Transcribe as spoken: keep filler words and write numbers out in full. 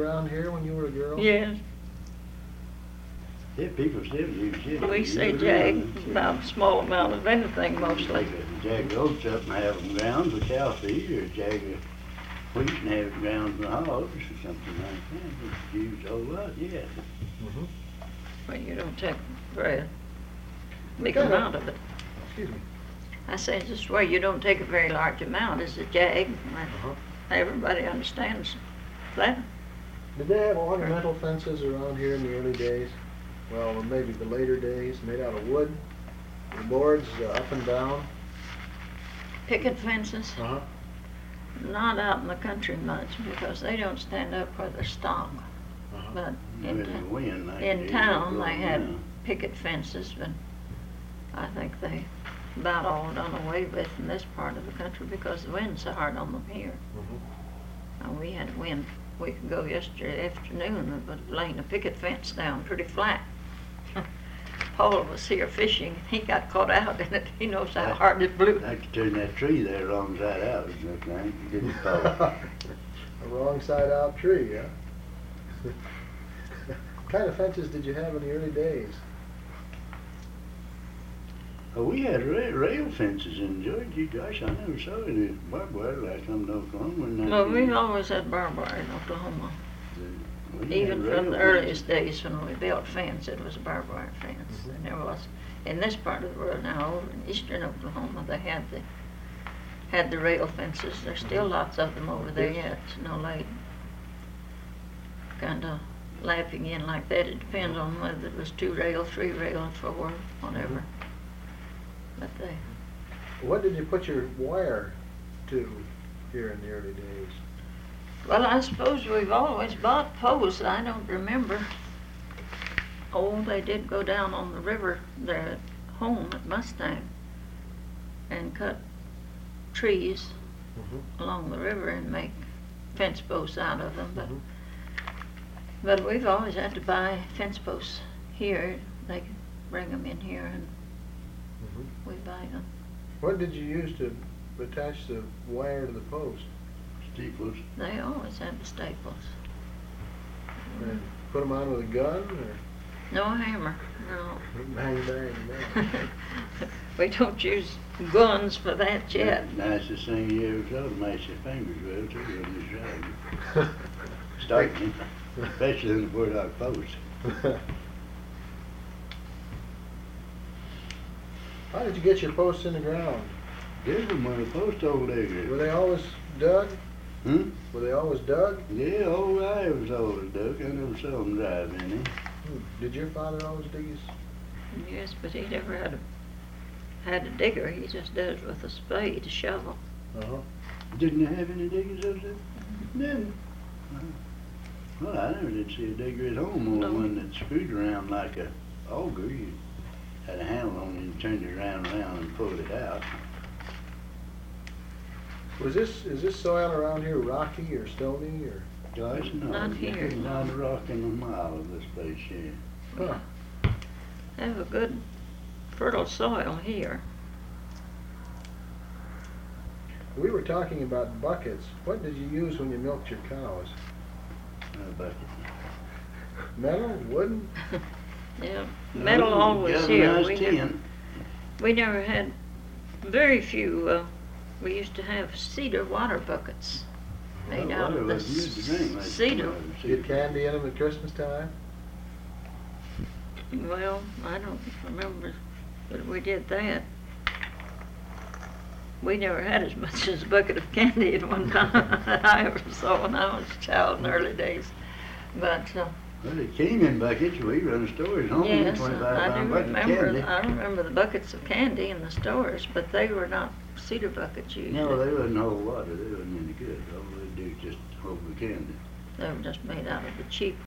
around here when you were a girl? Yes. Yeah, people still use it. We say jag about a small amount of anything mostly. Jag oats up and have them ground for cow feed, or jag wheat and have it ground for hogs, or something like that. It's used a whole lot, yeah. Mm-hmm. Well, you don't take very big Kind of- amount of it. Excuse me. I say this way, you don't take a very large amount as a jag. Uh-huh. Everybody understands that. Did they have ornamental fences around here in the early days? Well, or maybe the later days, made out of wood, the boards uh, up and down. Picket fences, Uh-huh. not out in the country much because they don't stand up where they're stock. Uh-huh. But in, With the ta- wind like in it is, town, it they goes had down. picket fences, but I think they about all done away with in this part of the country because the wind's so hard on them here. Mhm. And we had wind a week ago yesterday afternoon, but laying a picket fence down pretty flat. Paul was here fishing. He got caught out in it. He knows how hard it blew. I could turn that tree there wrong side out, I think, get it fall. A wrong side out tree, huh? What kind of fences did you have in the early days? Oh, we had ra- rail fences in Georgia. Gosh, I never saw any barbed wire like I'm to Oklahoma. in Well, we nineteen always had barbed wire in Oklahoma. We had Even rail from the fences. earliest days when we built fence, it was a barbed wire fence. Mhm. And there was, in this part of the world now, over in eastern Oklahoma, they had the, had the rail fences. There's still Mhm. lots of them over there Yes. yet, no late. Kinda lapping in like that. It depends on whether it was two rail, three rail, four, whatever. But they, What did you put your wire to here in the early days? well, I suppose we've always bought posts. I don't remember. Oh, they did go down on the river there at home at Mustang and cut trees Mm-hmm. along the river and make fence posts out of them. But Mhm. but we've always had to buy fence posts here. They bring them in here and Mhm. we buy them. What did you use to attach the wire to the post? Steeples. They always had the staples. And put them on with a gun or No hammer, no. bang bang bang? We don't use guns for that yet. Nicest thing you ever saw to mash your fingers with, too, when you're driving. Starting, especially in the Burdock Post. How did you get your posts in the ground? This was when the post hole digger. Were they always dug? Hmm? Were they always dug? Yeah, old I was old duck. I never saw him drive any. Hmm. Did your father always dig his? Yes, but he never had a, had a digger. He just does with a spade, a shovel. Uh-huh. Didn't you have any diggers over there? Didn't. Well, I never did see a digger at home, only No. one that screwed around like a auger. You had a handle on it and turned it around and around and pulled it out. Was this, is this soil around here rocky or stony or? Gosh, no. Not you here. couldn't find a rock in a mile of this place here. Huh. They have a good fertile soil here. We were talking about buckets. What did you use when you milked your cows? A bucket. Metal, wooden? Yeah, metal No, always here. galvanized We never, tin. we never had, very few, uh, we used to have cedar water buckets made Well, out of water the was used to drink, like, cedar. water, Get candy in them at Christmas time? Well, I don't remember that we did that. We never had as much as a bucket of candy at one time that I ever saw when I was a child in the early days. But, uh, Well, it came in buckets. We run stores home, yes, twenty-five I do pound bucket of remember, candy. I remember the buckets of candy in the stores, but they were not cedar buckets usually. No, they wasn't whole water. They wasn't any good. All they do is just hold the candy. They were just made out of the cheap